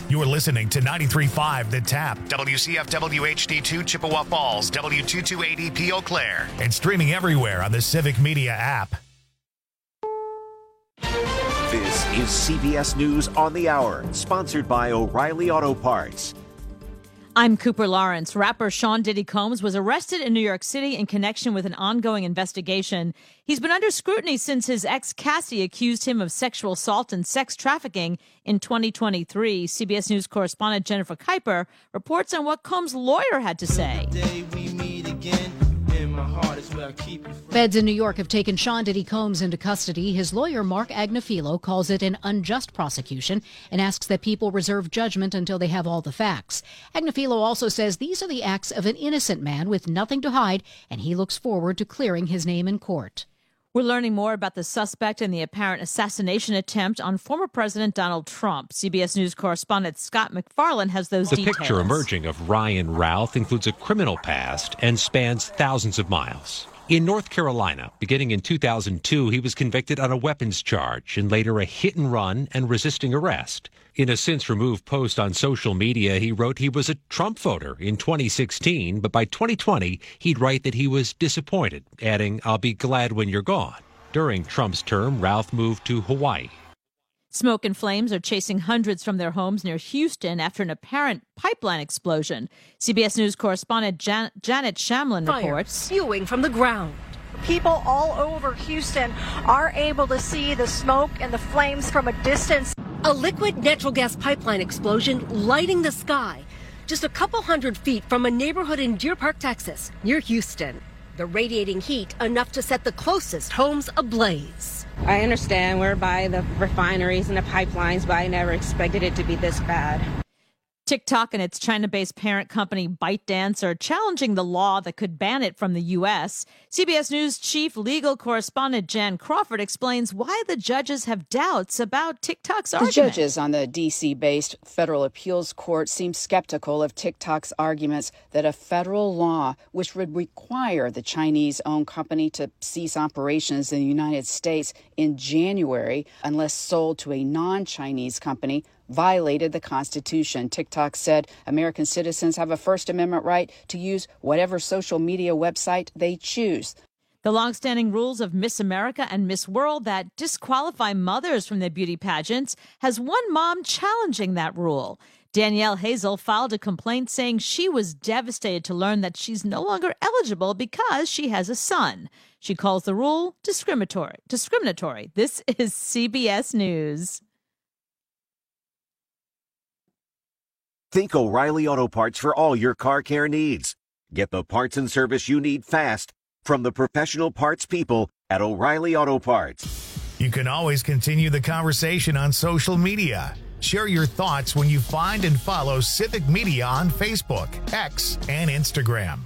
You're listening to 93.5 The Tap, WCFW HD2 Chippewa Falls, W228EP Eau Claire, and streaming everywhere on the Civic Media app. This is CBS News on the Hour, sponsored by O'Reilly Auto Parts. I'm Cooper Lawrence. Rapper Sean Diddy Combs was arrested in New York City in connection with an ongoing investigation. He's been under scrutiny since his ex Cassie accused him of sexual assault and sex trafficking in 2023. CBS News correspondent Jennifer Kuiper reports on what Combs' lawyer had to say. Feds in New York have taken Sean Diddy Combs into custody. His lawyer, Mark Agnifilo, calls it an unjust prosecution and asks that people reserve judgment until they have all the facts. Agnifilo also says these are the acts of an innocent man with nothing to hide, and he looks forward to clearing his name in court. We're learning more about the suspect in the apparent assassination attempt on former President Donald Trump. CBS News correspondent Scott McFarland has those details. The picture emerging of Ryan Routh includes a criminal past and spans thousands of miles. In North Carolina, beginning in 2002, he was convicted on a weapons charge and later a hit and run and resisting arrest. In a since-removed post on social media, he wrote he was a Trump voter in 2016, but by 2020, he'd write that he was disappointed, adding, "I'll be glad when you're gone." During Trump's term, Routh moved to Hawaii. Smoke and flames are chasing hundreds from their homes near Houston after an apparent pipeline explosion. CBS News correspondent Janet Shamlin reports. Spewing from the ground. People all over Houston are able to see the smoke and the flames from a distance. A liquid natural gas pipeline explosion lighting the sky just a couple hundred feet from a neighborhood in Deer Park, Texas, near Houston. The radiating heat enough to set the closest homes ablaze. I understand we're by the refineries and the pipelines, but I never expected it to be this bad. TikTok and its China-based parent company ByteDance are challenging the law that could ban it from the U.S. CBS News chief legal correspondent Jan Crawford explains why the judges have doubts about TikTok's argument. The judges on the D.C.-based federal appeals court seem skeptical of TikTok's arguments that a federal law, which would require the Chinese-owned company to cease operations in the United States in January unless sold to a non-Chinese company, violated the Constitution. TikTok said American citizens have a First Amendment right to use whatever social media website they choose. The longstanding rules of Miss America and Miss World that disqualify mothers from their beauty pageants has one mom challenging that rule. Danielle Hazel filed a complaint saying she was devastated to learn that she's no longer eligible because she has a son. She calls the rule discriminatory. This is CBS News. Think O'Reilly Auto Parts for all your car care needs. Get the parts and service you need fast from the professional parts people at O'Reilly Auto Parts. You can always continue the conversation on social media. Share your thoughts when you find and follow Civic Media on Facebook, X, and Instagram.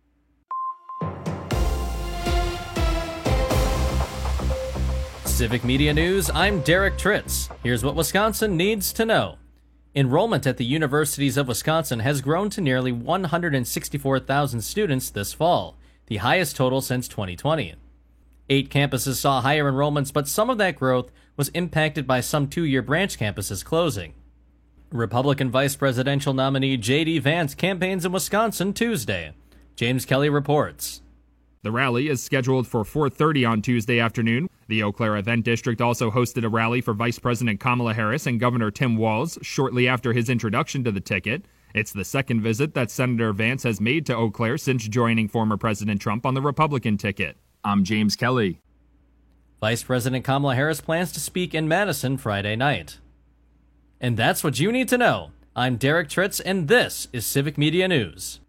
Civic Media News, I'm Derek Tritz. Here's what Wisconsin needs to know. Enrollment at the universities of Wisconsin has grown to nearly 164,000 students this fall, the highest total since 2020. 8 campuses saw higher enrollments, but some of that growth was impacted by some 2-year branch campuses closing. Republican vice presidential nominee J.D. Vance campaigns in Wisconsin Tuesday. James Kelly reports. The rally is scheduled for 4:30 on Tuesday afternoon. The Eau Claire Event District also hosted a rally for Vice President Kamala Harris and Governor Tim Walz shortly after his introduction to the ticket. It's the second visit that Senator Vance has made to Eau Claire since joining former President Trump on the Republican ticket. I'm James Kelly. Vice President Kamala Harris plans to speak in Madison Friday night. And that's what you need to know. I'm Derek Tritz, and this is Civic Media News.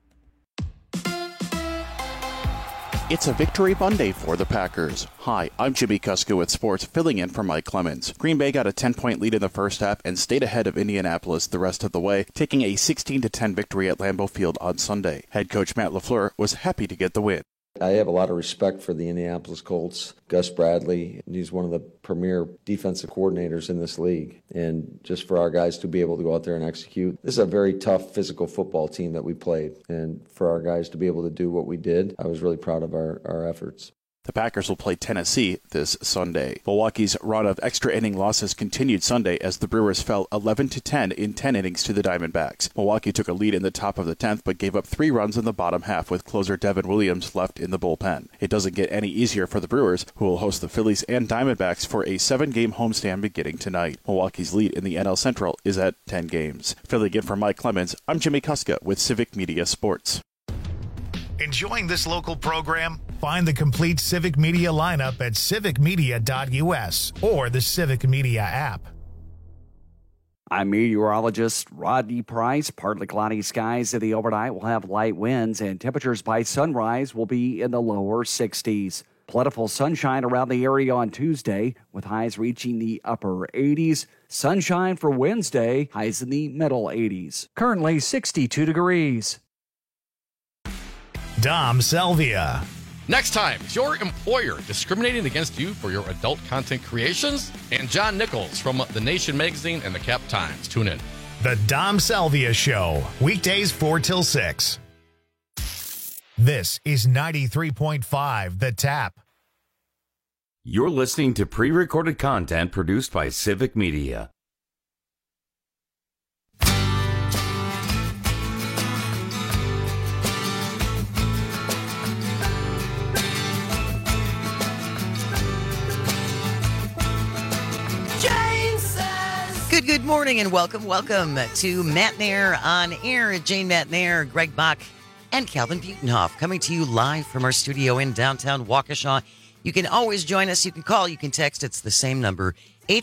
It's a victory Monday for the Packers. Hi, I'm Jimmy Kuska with sports, filling in for Mike Clemens. Green Bay got a 10-point lead in the first half and stayed ahead of Indianapolis the rest of the way, taking a 16-10 victory at Lambeau Field on Sunday. Head coach Matt LaFleur was happy to get the win. I have a lot of respect for the Indianapolis Colts. Gus Bradley, he's one of the premier defensive coordinators in this league. And just for our guys to be able to go out there and execute, this is a very tough physical football team that we played. And for our guys to be able to do what we did, I was really proud of our efforts. The Packers will play Tennessee this Sunday. Milwaukee's run of extra inning losses continued Sunday as the Brewers fell 11-10 in 10 innings to the Diamondbacks. Milwaukee took a lead in the top of the 10th but gave up 3 runs in the bottom half with closer Devin Williams left in the bullpen. It doesn't get any easier for the Brewers, who will host the Phillies and Diamondbacks for a 7-game homestand beginning tonight. Milwaukee's lead in the NL Central is at 10 games. Filling in for Mike Clemens, I'm Jimmy Kuska with Civic Media Sports. Enjoying this local program? Find the complete Civic Media lineup at civicmedia.us or the Civic Media app. I'm meteorologist Rodney Price. Partly cloudy skies in the overnight will have light winds, and temperatures by sunrise will be in the lower 60s. Plentiful sunshine around the area on Tuesday, with highs reaching the upper 80s. Sunshine for Wednesday, highs in the middle 80s. Currently 62 degrees. Dom Selvia. Next time, is your employer discriminating against you for your adult content creations? And John Nichols from The Nation magazine and the Cap Times. Tune in. The Dom Selvia Show, weekdays 4 till 6. This is 93.5 The Tap. You're listening to pre-recorded content produced by Civic Media. Good morning and welcome to Matt Nair on air. Jane Matt Nair, Greg Bach, and Calvin Butenhoff coming to you live from our studio in downtown Waukesha. You can always join us. You can call, you can text. It's the same number,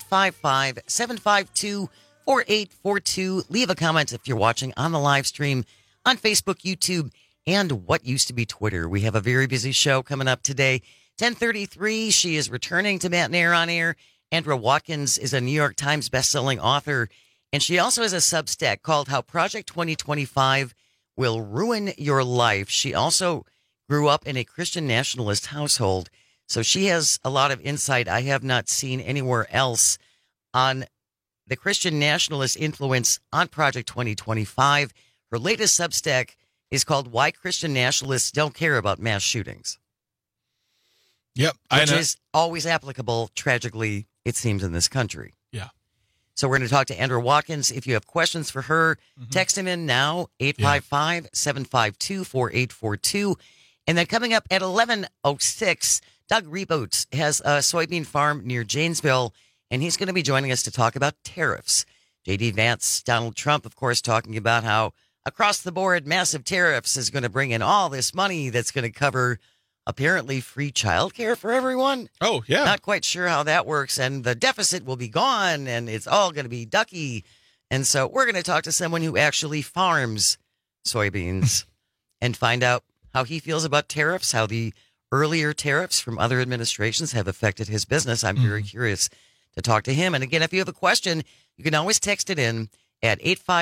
855-752-4842. Leave a comment if you're watching on the live stream on Facebook, YouTube, and what used to be Twitter. We have a very busy show coming up today. 10:33, she is returning to Matt Nair on air. Andra Watkins is a New York Times bestselling author, and she also has a Substack called How Project 2025 Will Ruin Your Life. She also grew up in a Christian nationalist household, so she has a lot of insight I have not seen anywhere else on the Christian nationalist influence on Project 2025. Her latest Substack is called Why Christian Nationalists Don't Care About Mass Shootings. Yep. Which is always applicable, tragically, it seems, in this country. Yeah. So we're going to talk to Andra Watkins. If you have questions for her, text him in now, 855-752-4842. And then coming up at 11:06, Doug Reboats has a soybean farm near Janesville, and he's going to be joining us to talk about tariffs. J.D. Vance, Donald Trump, of course, talking about how across the board, massive tariffs is going to bring in all this money that's going to cover apparently free childcare for everyone. Oh, yeah. Not quite sure how that works. And the deficit will be gone and it's all going to be ducky. And so we're going to talk to someone who actually farms soybeans and find out how he feels about tariffs, how the earlier tariffs from other administrations have affected his business. I'm very curious to talk to him. And again, if you have a question, you can always text it in at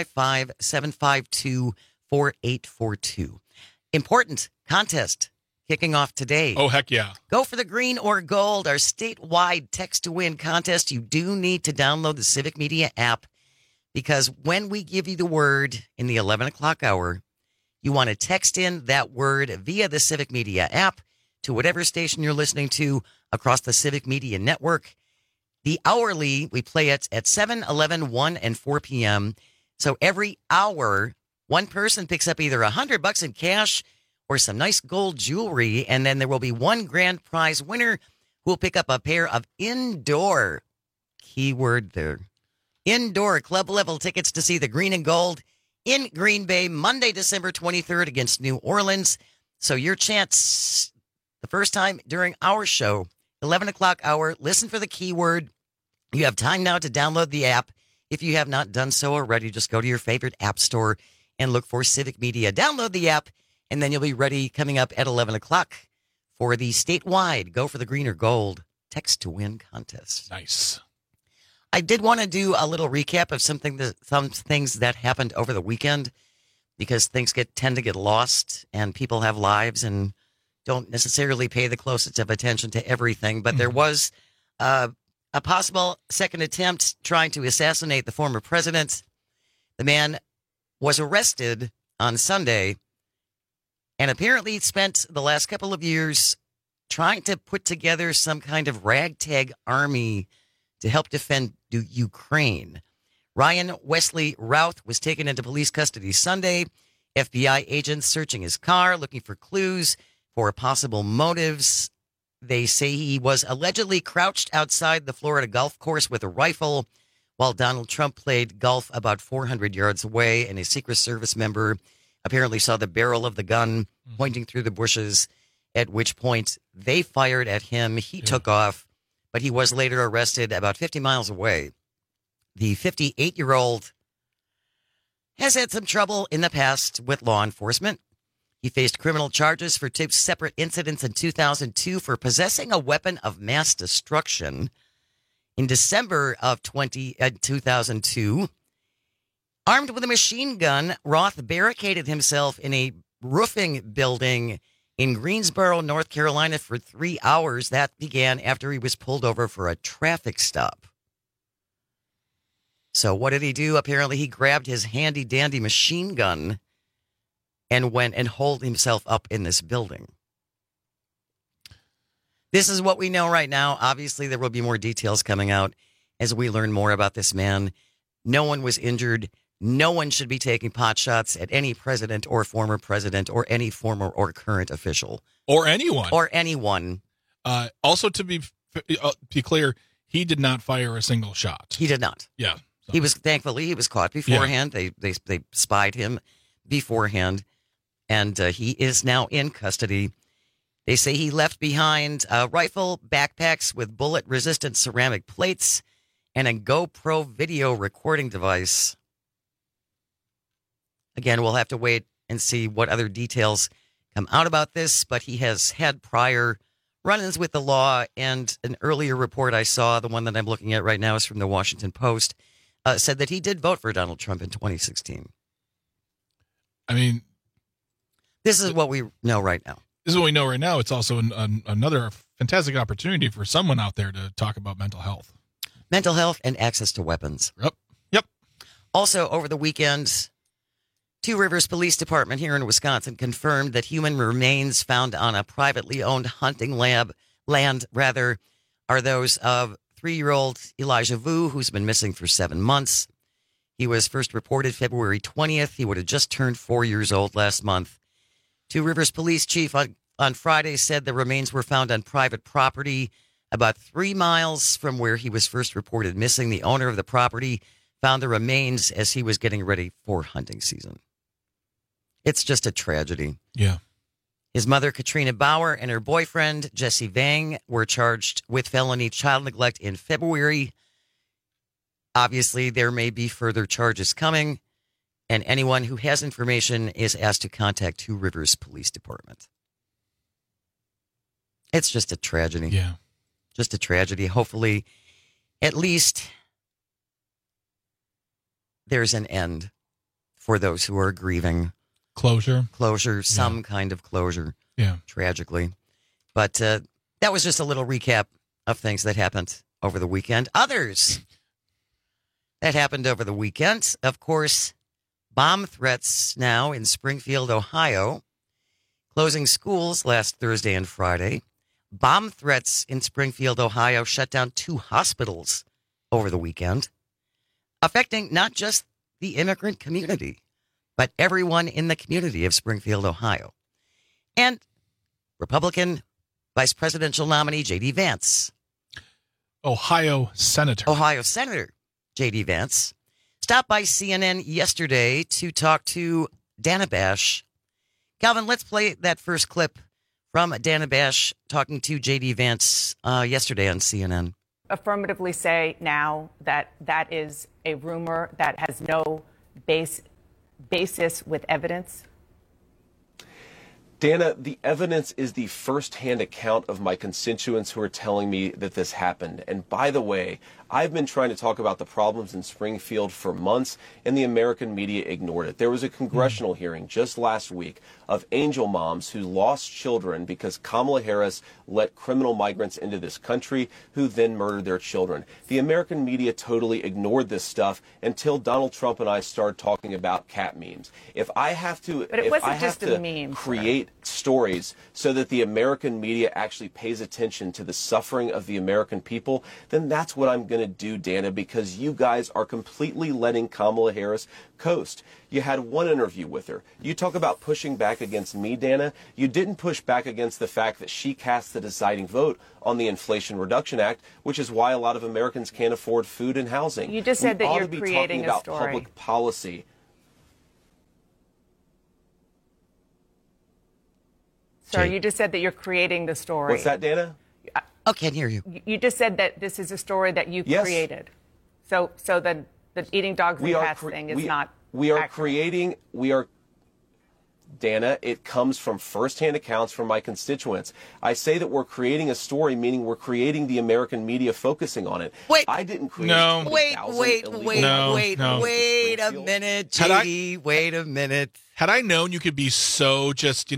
855-752-4842. Important contest kicking off today. Oh, heck yeah. Go for the green or gold, our statewide text to win contest. You do need to download the Civic Media app because when we give you the word in the 11 o'clock hour, you want to text in that word via the Civic Media app to whatever station you're listening to across the Civic Media network. The hourly, we play it at 7, 11, 1, and 4 p.m. So every hour, one person picks up either $100 in cash or some nice gold jewelry, and then there will be one grand prize winner who will pick up a pair of indoor, keyword there, indoor club level tickets to see the green and gold in Green Bay, Monday, December 23rd against New Orleans. So your chance, the first time during our show, 11 o'clock hour, listen for the keyword. You have time now to download the app. If you have not done so already, just go to your favorite app store and look for Civic Media. Download the app. And then you'll be ready coming up at 11 o'clock for the statewide Go for the Green or Gold text to win contest. Nice. I did want to do a little recap of some things that happened over the weekend because things tend to get lost and people have lives and don't necessarily pay the closest of attention to everything. But there was a possible second attempt trying to assassinate the former president. The man was arrested on Sunday and apparently spent the last couple of years trying to put together some kind of ragtag army to help defend Ukraine. Ryan Wesley Routh was taken into police custody Sunday. FBI agents searching his car, looking for clues for possible motives. They say he was allegedly crouched outside the Florida golf course with a rifle while Donald Trump played golf about 400 yards away, and a Secret Service member apparently saw the barrel of the gun pointing through the bushes, at which point they fired at him. He took off, but he was later arrested about 50 miles away. The 58-year-old has had some trouble in the past with law enforcement. He faced criminal charges for two separate incidents in 2002 for possessing a weapon of mass destruction. In December of 2002, armed with a machine gun, Roth barricaded himself in a roofing building in Greensboro, North Carolina for 3 hours. That began after he was pulled over for a traffic stop. So what did he do? Apparently he grabbed his handy-dandy machine gun and went and holed himself up in this building. This is what we know right now. Obviously, there will be more details coming out as we learn more about this man. No one was injured. No one should be taking pot shots at any president or former president or any former or current official. Or anyone. Or anyone. Also, to be clear, he did not fire a single shot. He did not. Yeah. So. Thankfully, he was caught beforehand. Yeah. They spied him beforehand, and he is now in custody. They say he left behind a rifle, backpacks with bullet-resistant ceramic plates, and a GoPro video recording device. Again, we'll have to wait and see what other details come out about this, but he has had prior run-ins with the law, and an earlier report I saw, the one that I'm looking at right now is from the Washington Post, said that he did vote for Donald Trump in 2016. I mean, this is what we know right now. This is what we know right now. It's also another fantastic opportunity for someone out there to talk about mental health. Mental health and access to weapons. Yep. Also, over the weekend, Two Rivers Police Department here in Wisconsin confirmed that human remains found on a privately owned hunting land are those of 3-year-old Elijah Vu, who's been missing for 7 months. He was first reported February 20th. He would have just turned 4 years old last month. Two Rivers Police Chief on Friday said the remains were found on private property about 3 miles from where he was first reported missing. The owner of the property found the remains as he was getting ready for hunting season. It's just a tragedy. Yeah. His mother, Katrina Bauer, and her boyfriend, Jesse Vang, were charged with felony child neglect in February. Obviously, there may be further charges coming, and anyone who has information is asked to contact Two Rivers Police Department. It's just a tragedy. Yeah. Just a tragedy. Hopefully, at least there's an end for those who are grieving. Closure, some kind of closure. Yeah. Tragically. But that was just a little recap of things that happened over the weekend. Others that happened over the weekend, of course, bomb threats now in Springfield, Ohio, closing schools last Thursday and Friday. Bomb threats in Springfield, Ohio shut down 2 hospitals over the weekend, affecting not just the immigrant community, but everyone in the community of Springfield, Ohio. And Republican Vice Presidential nominee J.D. Vance. Ohio Senator J.D. Vance stopped by CNN yesterday to talk to Dana Bash. Calvin, let's play that first clip from Dana Bash talking to J.D. Vance yesterday on CNN. Affirmatively say now that that is a rumor that has no basis with evidence? Dana, the evidence is the first-hand account of my constituents who are telling me that this happened. And by the way, I've been trying to talk about the problems in Springfield for months, and the American media ignored it. There was a congressional hearing just last week of angel moms who lost children because Kamala Harris let criminal migrants into this country who then murdered their children. The American media totally ignored this stuff until Donald Trump and I started talking about cat memes. If I have to, but it wasn't just a meme, create create stories so that the American media actually pays attention to the suffering of the American people, then that's what I'm going to do, Dana, because you guys are completely letting Kamala Harris coast. You had one interview with her. You talk about pushing back against me, Dana. You didn't push back against the fact that she cast the deciding vote on the Inflation Reduction Act, which is why a lot of Americans can't afford food and housing. You just said that you're talking creating a about story. Public policy. Sir, you just said that you're creating the story. What's that, Dana? Oh, can't hear you. You just said that this is a story that you created. So the eating dogs and cats thing is not accurate. Dana, it comes from firsthand accounts from my constituents. I say that we're creating a story, meaning we're creating the American media focusing on it. Wait. I didn't create Wait a minute, JD. Wait a minute. Had I known you could be so just,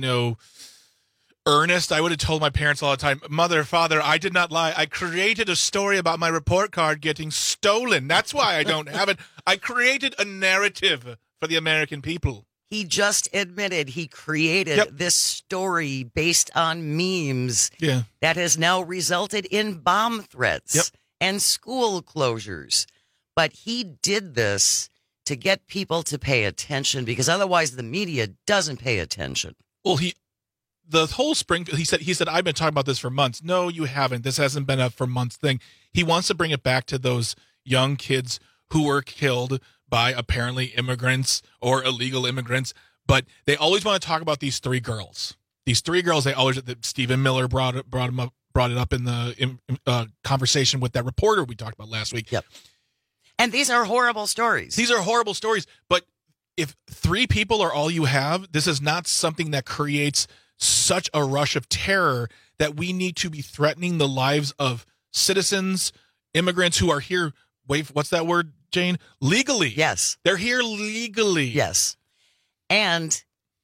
earnest, I would have told my parents all the time, Mother, Father, I did not lie. I created a story about my report card getting stolen. That's why I don't have it. I created a narrative for the American people. He just admitted he created this story based on memes that has now resulted in bomb threats and school closures. But he did this to get people to pay attention because otherwise the media doesn't pay attention. Well, the whole he said, I've been talking about this for months. No, you haven't. This hasn't been a for months thing. He wants to bring it back to those young kids who were killed by apparently immigrants or illegal immigrants. But they always want to talk about these three girls. These three girls, that Stephen Miller brought it up in the conversation with that reporter we talked about last week. Yep. And these are horrible stories. These are horrible stories. But if three people are all you have, this is not something that creates such a rush of terror that we need to be threatening the lives of citizens, immigrants who are here. Wait, what's that word, Jane? Legally. Yes. They're here legally. Yes. And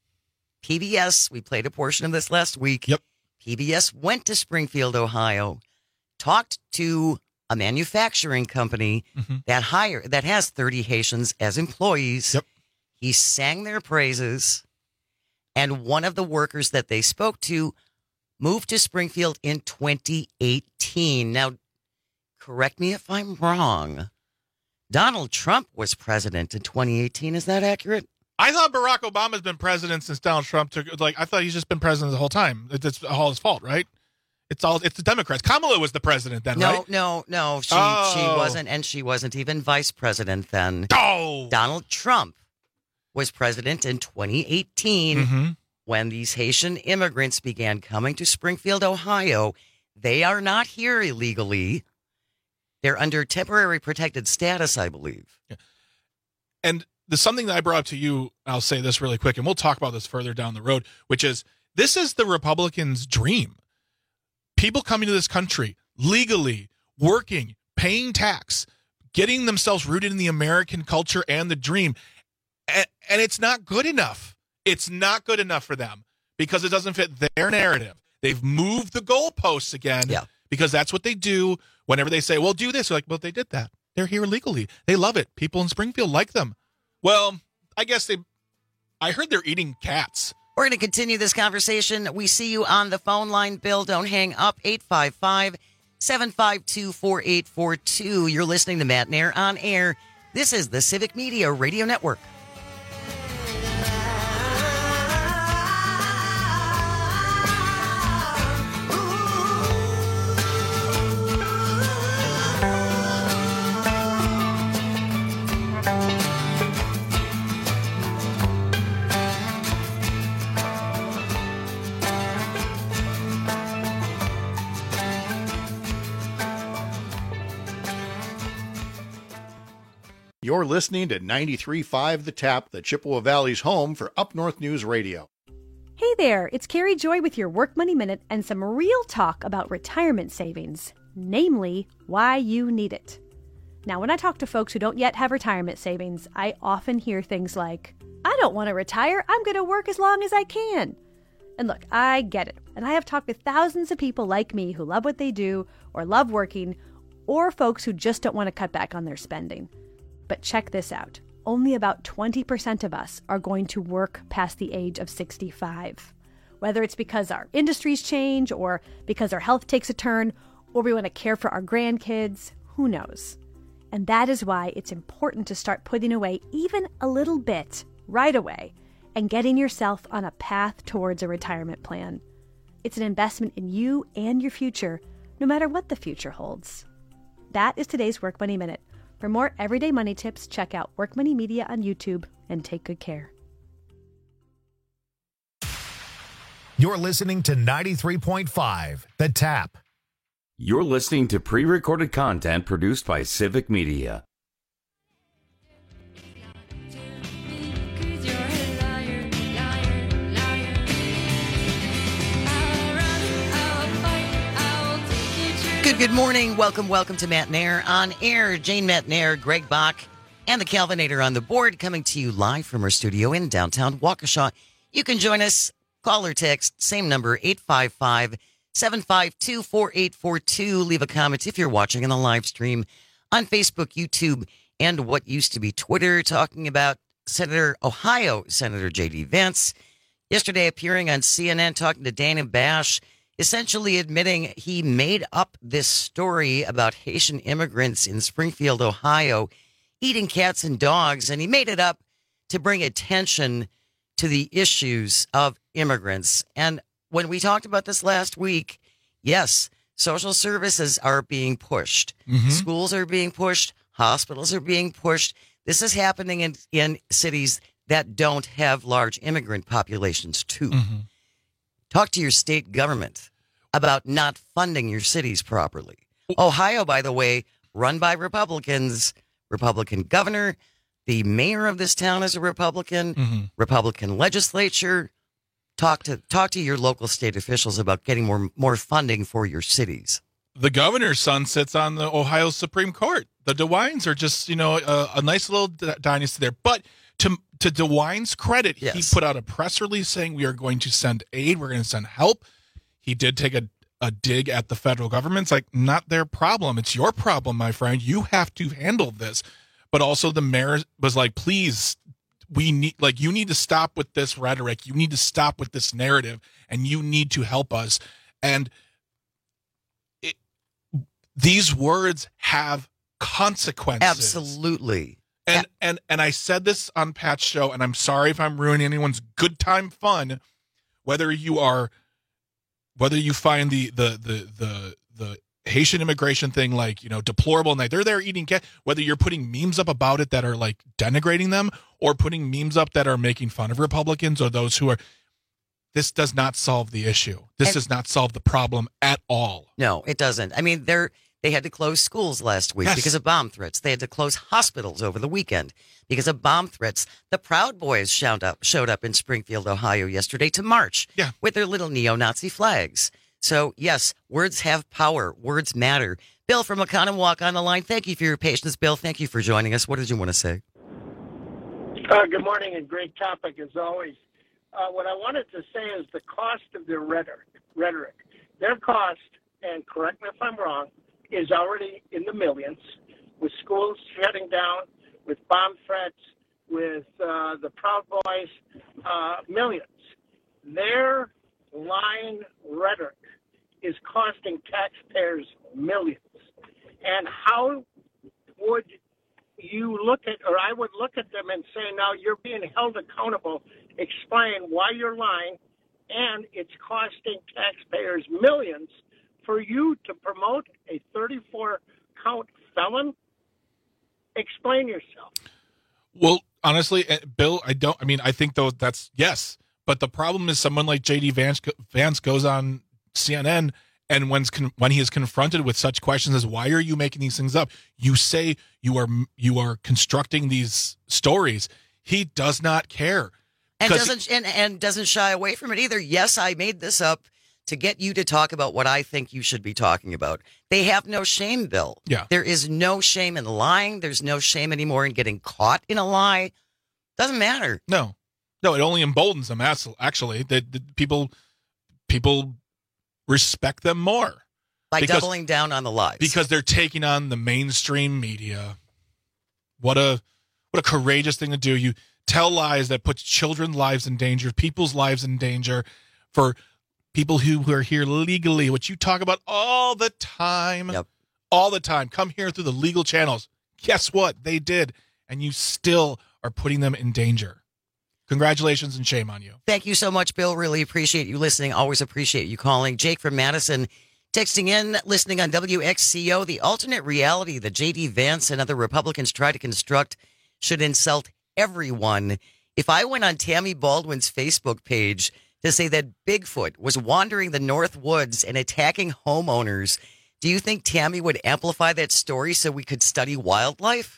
PBS, we played a portion of this last week. Yep. PBS went to Springfield, Ohio, talked to a manufacturing company that has 30 Haitians as employees. Yep. He sang their praises. And one of the workers that they spoke to moved to Springfield in 2018. Now, correct me if I'm wrong. Donald Trump was president in 2018. Is that accurate? I thought Barack Obama's been president since Donald Trump took. I thought he's just been president the whole time. It's all his fault, right? It's the Democrats. Kamala was the president then, right? No. She wasn't, and she wasn't even vice president then. Oh, Donald Trump was president in 2018 when these Haitian immigrants began coming to Springfield, Ohio. They are not here illegally. They're under temporary protected status, I believe. Yeah. And there's something that I brought up to you, I'll say this really quick, and we'll talk about this further down the road, which is this is the Republicans' dream. People coming to this country legally, working, paying tax, getting themselves rooted in the American culture and the dream. And it's not good enough. It's not good enough for them because it doesn't fit their narrative. They've moved the goalposts again because that's what they do whenever they say, well, do this. They're like, well, they did that. They're here legally. They love it. People in Springfield like them. Well, I guess I heard they're eating cats. We're going to continue this conversation. We see you on the phone line. Bill, don't hang up. 855-752-4842. You're listening to Matt Nair on Air. This is the Civic Media Radio Network. You're listening to 93.5 The Tap, the Chippewa Valley's home for Up North News Radio. Hey there, it's Carrie Joy with your Work Money Minute and some real talk about retirement savings, namely why you need it. Now, when I talk to folks who don't yet have retirement savings, I often hear things like, I don't want to retire, I'm going to work as long as I can. And look, I get it, and I have talked with thousands of people like me who love what they do or love working, or folks who just don't want to cut back on their spending. But check this out. Only about 20% of us are going to work past the age of 65. whether it's because our industries change or because our health takes a turn or we want to care for our grandkids, who knows? And that is why it's important to start putting away even a little bit right away and getting yourself on a path towards a retirement plan. It's an investment in you and your future, no matter what the future holds. That is today's Work Money Minute. For more everyday money tips, check out Work Money Media on YouTube and take good care. You're listening to 93.5 The Tap. You're listening to pre-recorded content produced by Civic Media. Good morning. Welcome to Matt Nair on air. Jane Matt Nair, Greg Bach, and the Calvinator on the board, coming to you live from our studio in downtown Waukesha. You can join us, call or text, same number, 855-752-4842. Leave a comment if you're watching in the live stream on Facebook, YouTube, and what used to be Twitter, talking about Ohio Senator J.D. Vance yesterday appearing on CNN, talking to Dana Bash, essentially admitting he made up this story about Haitian immigrants in Springfield, Ohio, eating cats and dogs, and he made it up to bring attention to the issues of immigrants. And when we talked about this last week, yes, social services are being pushed. Mm-hmm. Schools are being pushed. Hospitals are being pushed. This is happening in cities that don't have large immigrant populations, too. Mm-hmm. Talk to your state government about not funding your cities properly. Ohio, by the way, run by Republicans, Republican governor. The mayor of this town is a Republican, mm-hmm. Republican legislature. Talk to your local state officials about getting more funding for your cities. The governor's son sits on the Ohio Supreme Court. The DeWines are just, a nice little dynasty there. But to DeWine's credit, yes, he put out a press release saying we are going to send aid. We're going to send help. He did take a dig at the federal government. It's like, not their problem. It's your problem, my friend. You have to handle this. But also the mayor was like, please, you need to stop with this rhetoric. You need to stop with this narrative, and you need to help us. And these words have consequences. Absolutely. And I said this on Pat's show, and I'm sorry if I'm ruining anyone's good time fun. Whether you find the Haitian immigration thing deplorable, and they're there eating cat, whether you're putting memes up about it that are like denigrating them, or putting memes up that are making fun of Republicans or those who are, this does not solve the issue. This does not solve the problem at all. No, it doesn't. I mean, they had to close schools last week because of bomb threats. They had to close hospitals over the weekend because of bomb threats. The Proud Boys showed up in Springfield, Ohio yesterday to march with their little neo-Nazi flags. So, yes, words have power. Words matter. Bill from Oconomowoc on the line. Thank you for your patience, Bill. Thank you for joining us. What did you want to say? Good morning, and great topic as always. What I wanted to say is the cost of their rhetoric. Their cost, and correct me if I'm wrong, is already in the millions, with schools shutting down, with bomb threats, with the Proud Boys, millions. Their lying rhetoric is costing taxpayers millions. And how would you look at, or I would look at them and say, now you're being held accountable, explain why you're lying, and it's costing taxpayers millions for you to promote a 34-count felon? Explain yourself. Well, honestly, Bill, I think though that's yes. But the problem is someone like J.D. Vance goes on CNN, and when he is confronted with such questions as, why are you making these things up? You say you are constructing these stories. He does not care. And doesn't shy away from it either. Yes, I made this up to get you to talk about what I think you should be talking about. They have no shame, Bill. Yeah. There is no shame in lying. There's no shame anymore in getting caught in a lie. Doesn't matter. No, it only emboldens them, actually. The people respect them more. By doubling down on the lies. Because they're taking on the mainstream media. What a courageous thing to do. You tell lies that puts children's lives in danger, people's lives in danger, for people who are here legally, which you talk about all the time. Yep. All the time. Come here through the legal channels. Guess what? They did. And you still are putting them in danger. Congratulations and shame on you. Thank you so much, Bill. Really appreciate you listening. Always appreciate you calling. Jake from Madison texting in, listening on WXCO. The alternate reality that J.D. Vance and other Republicans try to construct should insult everyone. If I went on Tammy Baldwin's Facebook page to say that Bigfoot was wandering the North Woods and attacking homeowners, do you think Tammy would amplify that story so we could study wildlife?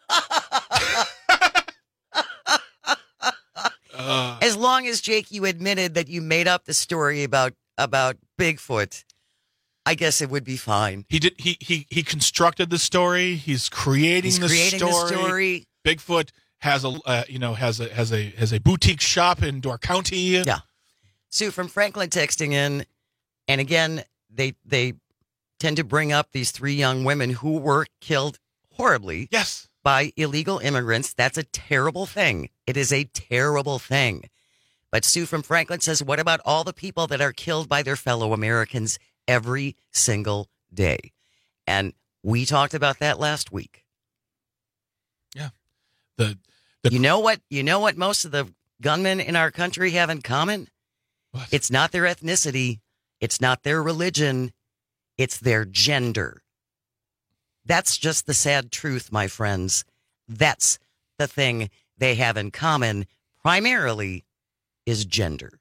As long as, Jake, you admitted that you made up the story about Bigfoot, I guess it would be fine. He did. He constructed the story. He's creating the story. Bigfoot has a boutique shop in Door County. Yeah. Sue from Franklin texting in, and again, they tend to bring up these 3 young women who were killed horribly. Yes. By illegal immigrants. That's a terrible thing. It is a terrible thing. But Sue from Franklin says, what about all the people that are killed by their fellow Americans every single day? And we talked about that last week. Yeah. You know what most of the gunmen in our country have in common? What? It's not their ethnicity. It's not their religion. It's their gender. That's just the sad truth, my friends. That's the thing they have in common, primarily, is gender.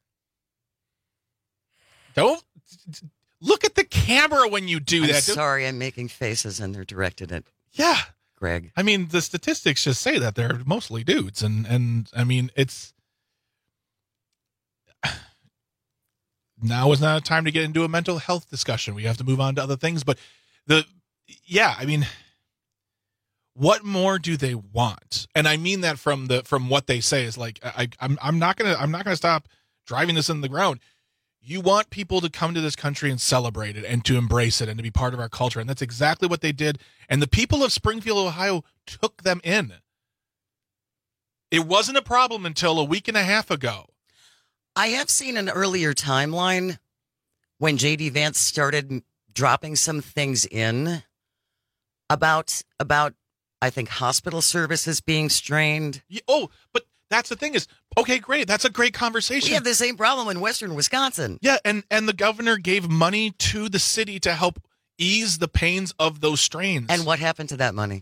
Don't look at the camera when you do that. Sorry, I'm making faces and they're directed at Greg. I mean, the statistics just say that they're mostly dudes. And I mean, it's... Now is not a time to get into a mental health discussion. We have to move on to other things. But I mean, what more do they want? And I mean that from what they say is like, I'm not gonna stop driving this in the ground. You want people to come to this country and celebrate it and to embrace it and to be part of our culture. And that's exactly what they did. And the people of Springfield, Ohio took them in. It wasn't a problem until a week and a half ago. I have seen an earlier timeline when J.D. Vance started dropping some things in about I think hospital services being strained. But that's the thing is, okay, great. That's a great conversation. We have the same problem in Western Wisconsin. Yeah, and the governor gave money to the city to help ease the pains of those strains. And what happened to that money?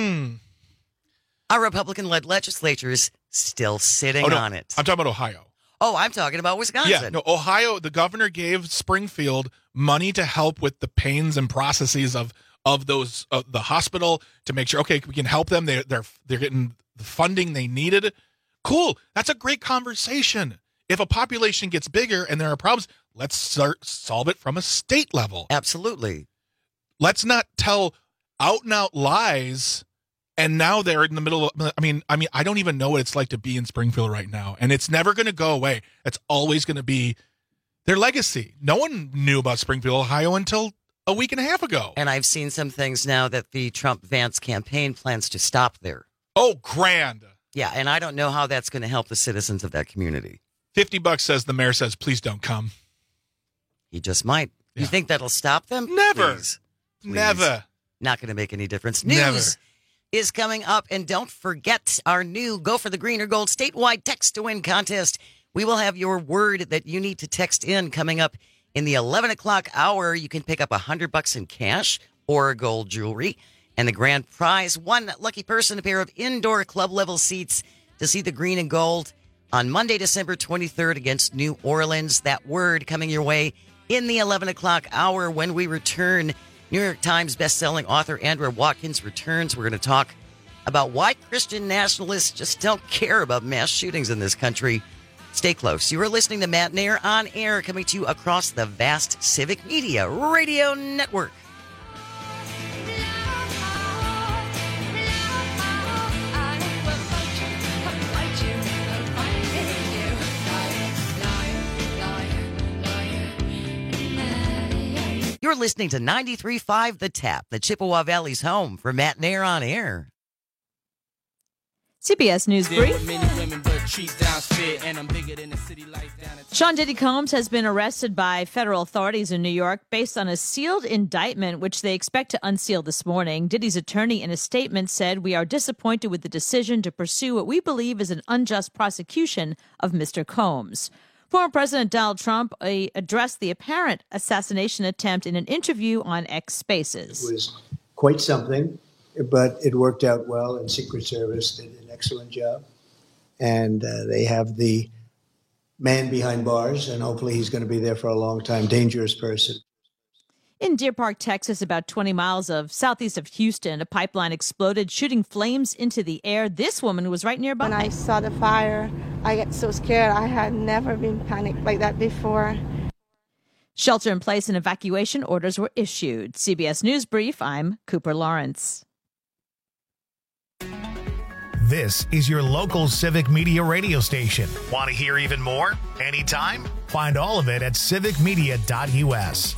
Our Republican-led legislature is still sitting on it. I'm talking about Ohio. Oh, I'm talking about Wisconsin. Yeah, no, Ohio, the governor gave Springfield money to help with the pains and processes of those the hospital to make sure, okay, we can help them. They're getting the funding they needed. Cool. That's a great conversation. If a population gets bigger and there are problems, let's solve it from a state level. Absolutely. Let's not tell out and out lies. And now they're in the middle of, I mean, I don't even know what it's like to be in Springfield right now. And it's never going to go away. It's always going to be their legacy. No one knew about Springfield, Ohio until a week and a half ago. And I've seen some things now that the Trump-Vance campaign plans to stop there. Oh, grand. Yeah, and I don't know how that's going to help the citizens of that community. $50 says the mayor says, please don't come. He just might. Yeah. You think that'll stop them? Never. Please. Never. Not going to make any difference. Never. News is coming up, and don't forget our new Go for the Green or Gold statewide text to win contest. We will have your word that you need to text in coming up in the 11 o'clock hour. You can pick up $100 in cash or gold jewelry, and the grand prize, one lucky person, a pair of indoor club level seats to see the green and gold on Monday, December 23rd against New Orleans. That word coming your way in the 11 o'clock hour. When we return, New York Times bestselling author Andrew Watkins returns. We're going to talk about why Christian nationalists just don't care about mass shootings in this country. Stay close. You are listening to Matt Nair on air, coming to you across the vast Civic Media Radio Network. You're listening to 93.5 The Tap, the Chippewa Valley's home, for Matt Nair on air. CBS News Brief. Sean Diddy Combs has been arrested by federal authorities in New York based on a sealed indictment, which they expect to unseal this morning. Diddy's attorney in a statement said, "We are disappointed with the decision to pursue what we believe is an unjust prosecution of Mr. Combs." Former President Donald Trump addressed the apparent assassination attempt in an interview on X Spaces. It was quite something, but it worked out well, and Secret Service did an excellent job. And they have the man behind bars, and hopefully he's going to be there for a long time. Dangerous person. In Deer Park, Texas, about 20 miles southeast of Houston, a pipeline exploded, shooting flames into the air. This woman was right nearby. When I saw the fire, I got so scared. I had never been panicked like that before. Shelter-in-place and evacuation orders were issued. CBS News Brief, I'm Cooper Lawrence. This is your local Civic Media radio station. Want to hear even more? Anytime? Find all of it at civicmedia.us.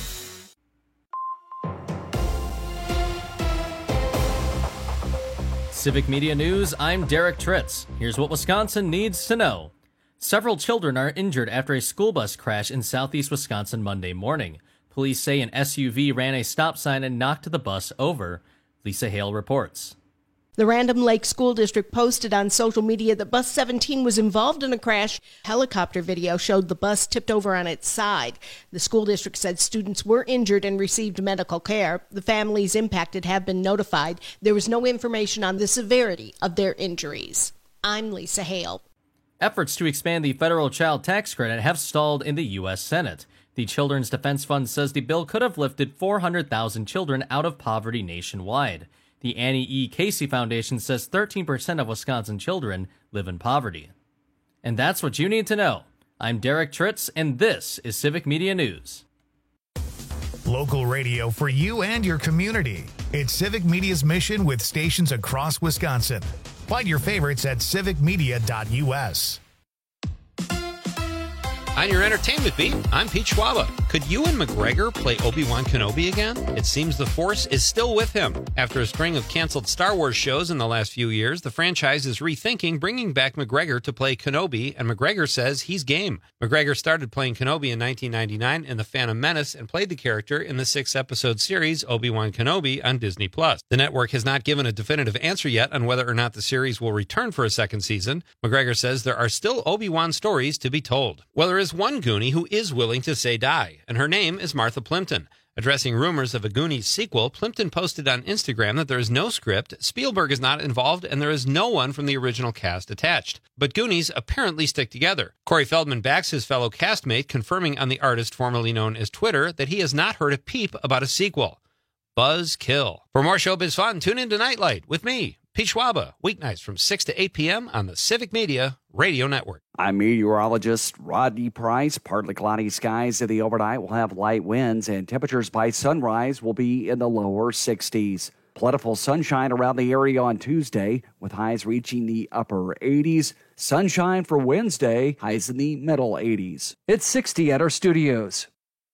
Civic Media News, I'm Derek Tritz. Here's what Wisconsin needs to know. Several children are injured after a school bus crash in southeast Wisconsin Monday morning. Police say an SUV ran a stop sign and knocked the bus over. Lisa Hale reports. The Random Lake School District posted on social media that Bus 17 was involved in a crash. Helicopter video showed the bus tipped over on its side. The school district said students were injured and received medical care. The families impacted have been notified. There was no information on the severity of their injuries. I'm Lisa Hale. Efforts to expand the federal child tax credit have stalled in the U.S. Senate. The Children's Defense Fund says the bill could have lifted 400,000 children out of poverty nationwide. The Annie E. Casey Foundation says 13% of Wisconsin children live in poverty. And that's what you need to know. I'm Derek Tritz, and this is Civic Media News. Local radio for you and your community. It's Civic Media's mission with stations across Wisconsin. Find your favorites at civicmedia.us. On your entertainment beat, I'm Pete Schwaba. Could Ewan McGregor play Obi-Wan Kenobi again? It seems the Force is still with him. After a string of canceled Star Wars shows in the last few years, the franchise is rethinking bringing back McGregor to play Kenobi, and McGregor says he's game. McGregor started playing Kenobi in 1999 in The Phantom Menace and played the character in the 6-episode series Obi-Wan Kenobi on Disney+. The network has not given a definitive answer yet on whether or not the series will return for a second season. McGregor says there are still Obi-Wan stories to be told. Well, there is one Goonie who is willing to say die, and her name is Martha Plimpton. Addressing rumors of a Goonies sequel, Plimpton posted on Instagram that there is no script, Spielberg is not involved, and there is no one from the original cast attached. But Goonies apparently stick together. Corey Feldman backs his fellow castmate, confirming on the artist formerly known as Twitter that he has not heard a peep about a sequel. Buzz kill. For more showbiz fun, tune into Nightlight with me, Pete Schwaba, weeknights from 6 to 8 p.m. on the Civic Media Radio Network. I'm meteorologist Rodney Price. Partly cloudy skies in the overnight will have light winds, and temperatures by sunrise will be in the lower 60s. Plentiful sunshine around the area on Tuesday, with highs reaching the upper 80s. Sunshine for Wednesday, highs in the middle 80s. It's 60 at our studios.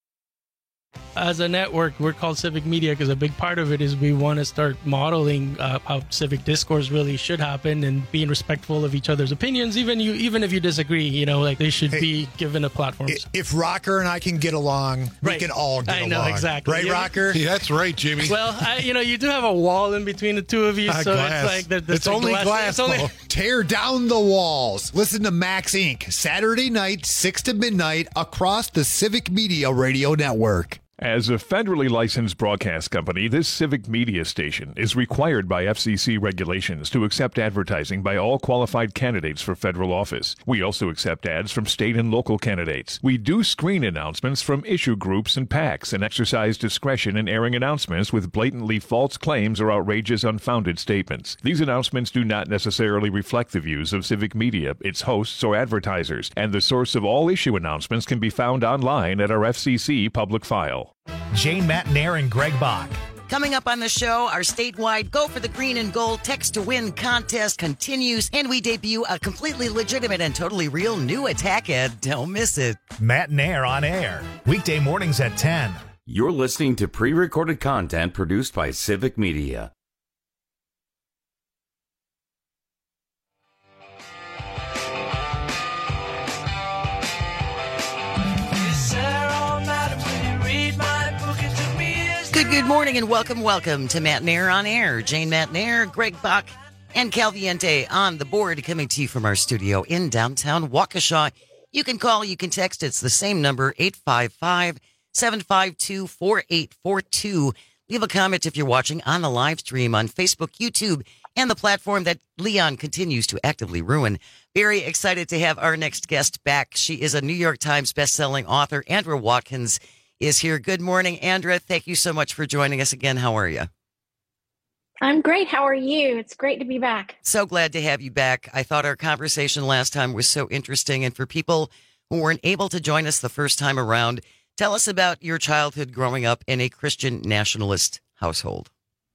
As a network, we're called Civic Media because a big part of it is we want to start modeling how civic discourse really should happen and being respectful of each other's opinions, even if you disagree. They should be given a platform. If Rocker and I can get along, we can all get along. I know, exactly. Right, Rocker? Yeah, that's right, Jimmy. Well, you do have a wall in between the two of you, so glass. it's like it's only glass. Tear down the walls. Listen to Max Inc. Saturday night, 6 to midnight, across the Civic Media Radio Network. As a federally licensed broadcast company, this Civic Media station is required by FCC regulations to accept advertising by all qualified candidates for federal office. We also accept ads from state and local candidates. We do screen announcements from issue groups and PACs and exercise discretion in airing announcements with blatantly false claims or outrageous unfounded statements. These announcements do not necessarily reflect the views of Civic Media, its hosts, or advertisers, and the source of all issue announcements can be found online at our FCC public file. Jane Matnair and Greg Bach. Coming up on the show, our statewide Go for the Green and Gold Text to Win contest continues, and we debut a completely legitimate and totally real new attack ad. Don't miss it. Matnair on air, weekday mornings at 10. You're listening to pre-recorded content produced by Civic Media. Good morning and welcome to Matt Nair on Air. Jane Matt Nair, Greg Bach, and Calviente on the board, coming to you from our studio in downtown Waukesha. You can call, you can text. It's the same number, 855-752-4842. Leave a comment if you're watching on the live stream on Facebook, YouTube, and the platform that Leon continues to actively ruin. Very excited to have our next guest back. She is a New York Times bestselling author. Andra Watkins is here. Good morning, Andra. Thank you so much for joining us again. How are you? I'm great. How are you? It's great to be back. So glad to have you back. I thought our conversation last time was so interesting. And for people who weren't able to join us the first time around, tell us about your childhood growing up in a Christian nationalist household.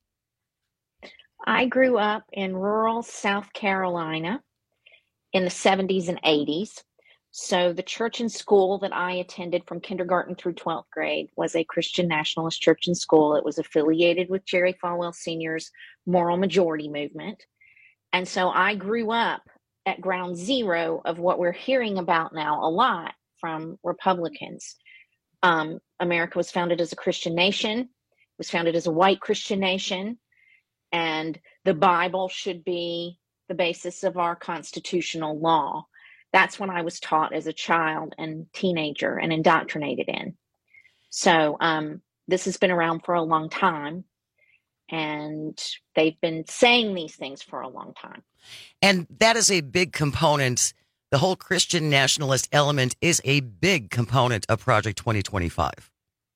I grew up in rural South Carolina in the 70s and 80s. So the church and school that I attended from kindergarten through 12th grade was a Christian nationalist church and school. It was affiliated with Jerry Falwell Sr.'s Moral Majority Movement. And so I grew up at ground zero of what we're hearing about now a lot from Republicans. America was founded as a Christian nation, was founded as a white Christian nation, and the Bible should be the basis of our constitutional law. That's what I was taught as a child and teenager and indoctrinated in. So this has been around for a long time, and they've been saying these things for a long time. And that is a big component. The whole Christian nationalist element is a big component of Project 2025.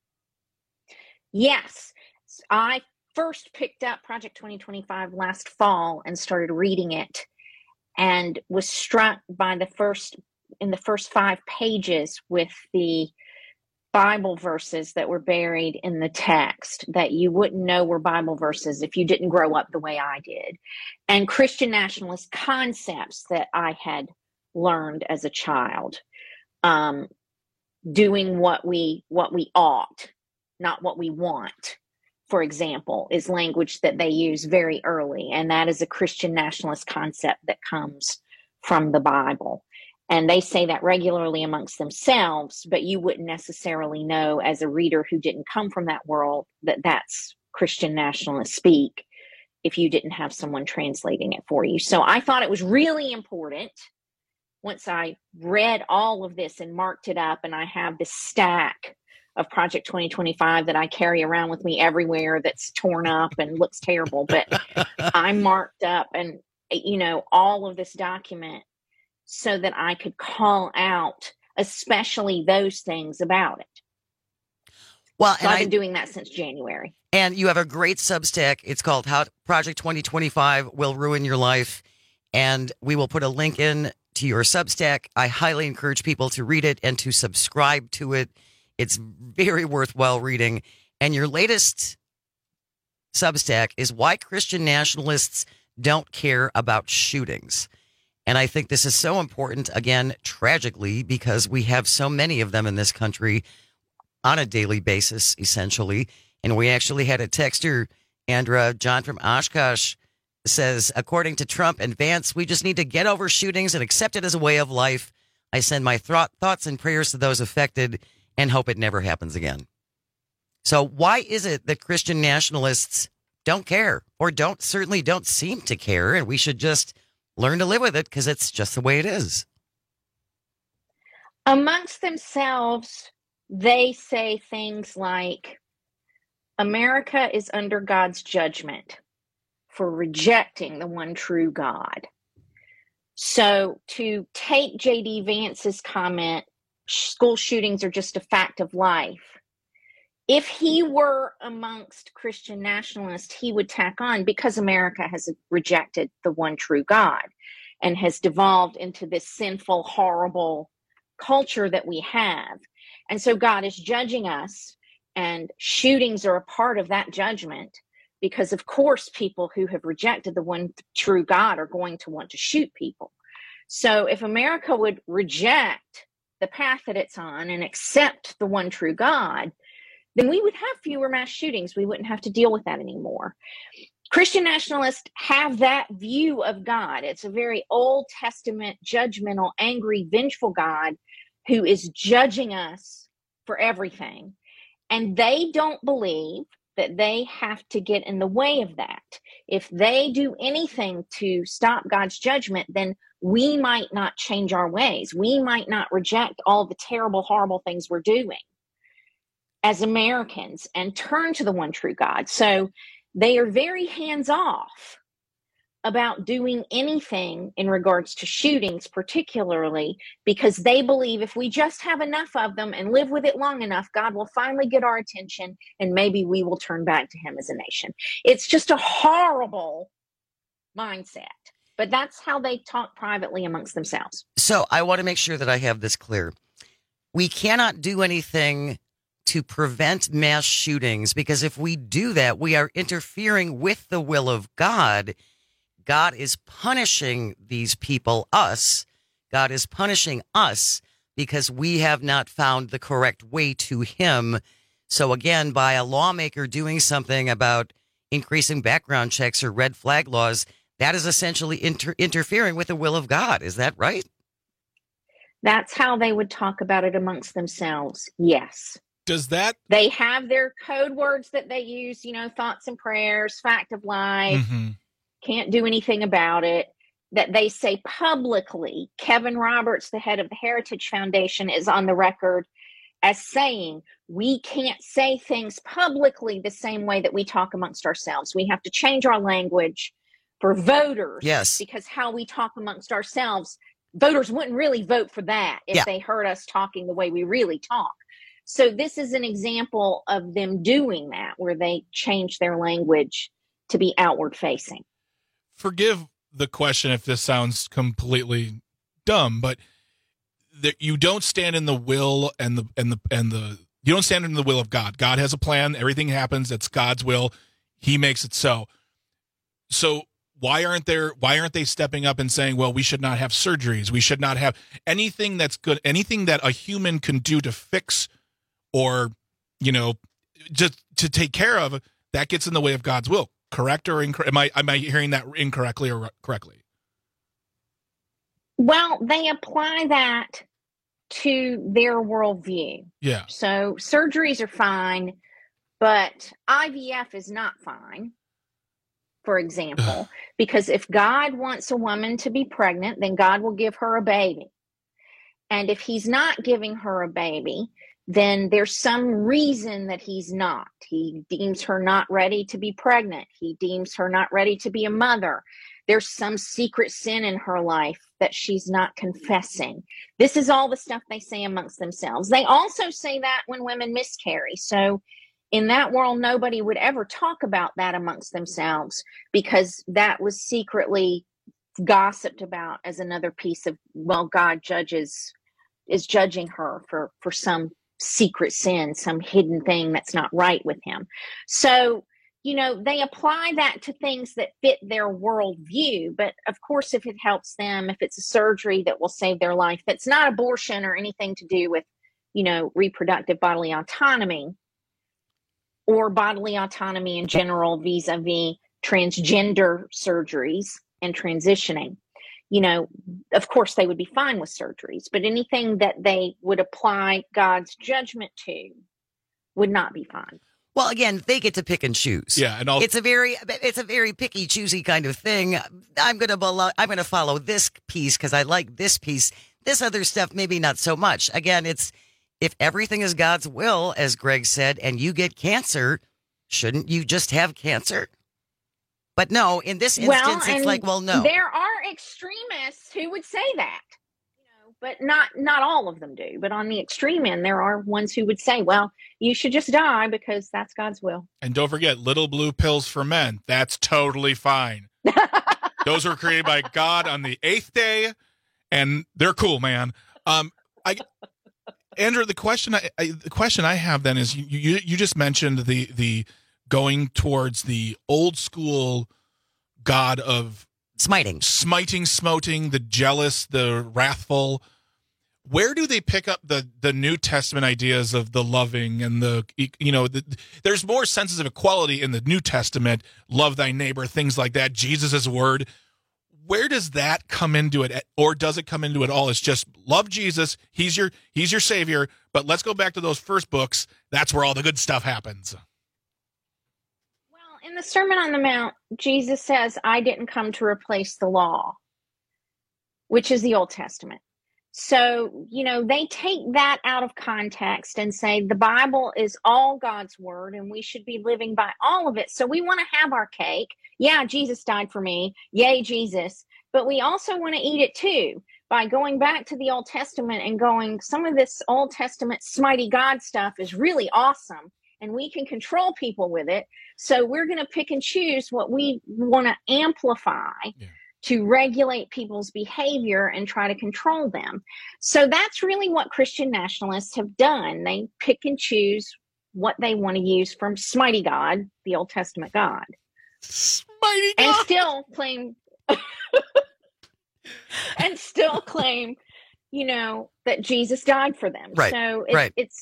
Yes. I first picked up Project 2025 last fall and started reading it, and was struck by the first 5 pages with the Bible verses that were buried in the text that you wouldn't know were Bible verses if you didn't grow up the way I did, and Christian nationalist concepts that I had learned as a child, doing what we ought, not what we want, for example, is language that they use very early. And that is a Christian nationalist concept that comes from the Bible. And they say that regularly amongst themselves, but you wouldn't necessarily know as a reader who didn't come from that world that that's Christian nationalist speak if you didn't have someone translating it for you. So I thought it was really important. Once I read all of this and marked it up, and I have this stack of Project 2025 that I carry around with me everywhere that's torn up and looks terrible, but I marked up and, all of this document so that I could call out, especially those things about it. Well, so I've been doing that since January. And you have a great Substack. It's called How Project 2025 Will Ruin Your Life. And we will put a link in to your Substack. I highly encourage people to read it and to subscribe to it. It's very worthwhile reading. And your latest Substack is Why Christian Nationalists Don't Care About Shootings. And I think this is so important, again, tragically, because we have so many of them in this country on a daily basis, essentially. And we actually had a texter, Andra, John from Oshkosh, says, according to Trump and Vance, we just need to get over shootings and accept it as a way of life. I send my thoughts and prayers to those affected and hope it never happens again. So why is it that Christian nationalists don't care, or certainly don't seem to care, and we should just learn to live with it because it's just the way it is? Amongst themselves, they say things like, America is under God's judgment for rejecting the one true God. So to take J.D. Vance's comment, school shootings are just a fact of life. If he were amongst Christian nationalists, he would tack on, because America has rejected the one true God and has devolved into this sinful, horrible culture that we have. And so God is judging us, and shootings are a part of that judgment, because of course people who have rejected the one true God are going to want to shoot people. So if America would reject the path that it's on and accept the one true God, then we would have fewer mass shootings. We wouldn't have to deal with that anymore. Christian nationalists have that view of God. It's a very Old Testament, judgmental, angry, vengeful God who is judging us for everything. And they don't believe that they have to get in the way of that. If they do anything to stop God's judgment, then we might not change our ways. We might not reject all the terrible, horrible things we're doing as Americans and turn to the one true God. So they are very hands-off about doing anything in regards to shootings, particularly because they believe if we just have enough of them and live with it long enough, God will finally get our attention and maybe we will turn back to him as a nation. It's just a horrible mindset, but that's how they talk privately amongst themselves. So I want to make sure that I have this clear. We cannot do anything to prevent mass shootings, because if we do that, we are interfering with the will of God. God is punishing these people, us. God is punishing us because we have not found the correct way to him. So again, by a lawmaker doing something about increasing background checks or red flag laws, that is essentially interfering with the will of God. Is that right? That's how they would talk about it amongst themselves. Yes. Does that? They have their code words that they use, thoughts and prayers, fact of life, can't do anything about it, that they say publicly. Kevin Roberts, the head of the Heritage Foundation, is on the record as saying, we can't say things publicly the same way that we talk amongst ourselves. We have to change our language for voters. Yes. Because how we talk amongst ourselves, voters wouldn't really vote for that if they heard us talking the way we really talk. So this is an example of them doing that, where they change their language to be outward facing. Forgive the question if this sounds completely dumb, but you don't stand in the will and the you don't stand in the will of God. God has a plan. Everything happens. It's God's will. He makes it so. So why aren't they stepping up and saying, well, we should not have surgeries. We should not have anything that's good, anything that a human can do to fix or, just to take care of, that gets in the way of God's will. Correct or incorrect? Am I hearing that incorrectly or correctly? Well, they apply that to their worldview. Yeah. So surgeries are fine, but IVF is not fine, for example, because if God wants a woman to be pregnant, then God will give her a baby. And if he's not giving her a baby, then there's some reason that he's not. He deems her not ready to be pregnant. He deems her not ready to be a mother. There's some secret sin in her life that she's not confessing. This is all the stuff they say amongst themselves. They also say that when women miscarry. So in that world, nobody would ever talk about that amongst themselves because that was secretly gossiped about as another piece of, well, God is judging her for some secret sin, some hidden thing that's not right with him. So, they apply that to things that fit their worldview. But of course, if it helps them, if it's a surgery that will save their life, that's not abortion or anything to do with, reproductive bodily autonomy or bodily autonomy in general vis-a-vis transgender surgeries and transitioning. Of course, they would be fine with surgeries, but anything that they would apply God's judgment to would not be fine. Well, again, they get to pick and choose. Yeah, and it's a very picky, choosy kind of thing. I'm going to follow this piece because I like this piece. This other stuff, maybe not so much. Again, it's if everything is God's will, as Greg said, and you get cancer, shouldn't you just have cancer? But no, in this instance, it's like, well, no. There are extremists who would say that, but not all of them do. But on the extreme end, there are ones who would say, well, you should just die because that's God's will. And don't forget, little blue pills for men. That's totally fine. Those were created by God on the 8th day, and they're cool, man. Andrew, the question I have then is you just mentioned the going towards the old school God of smiting, smoting, the jealous, the wrathful. Where do they pick up the New Testament ideas of the loving and there's more senses of equality in the New Testament, love thy neighbor, things like that, Jesus' word. Where does that come into it, or does it come into it all? It's just love Jesus, he's your savior, but let's go back to those first books. That's where all the good stuff happens. the Sermon on the Mount, Jesus says, I didn't come to replace the law, which is the Old Testament. So, they take that out of context and say the Bible is all God's word and we should be living by all of it. So we want to have our cake. Yeah, Jesus died for me. Yay, Jesus. But we also want to eat it too by going back to the Old Testament and going, some of this Old Testament smitey God stuff is really awesome and we can control people with it. So we're going to pick and choose what we want to amplify to regulate people's behavior and try to control them. So that's really what Christian nationalists have done. They pick and choose what they want to use from Smitey God, the Old Testament God. Smitey God! And still claim, that Jesus died for them. Right. So it's.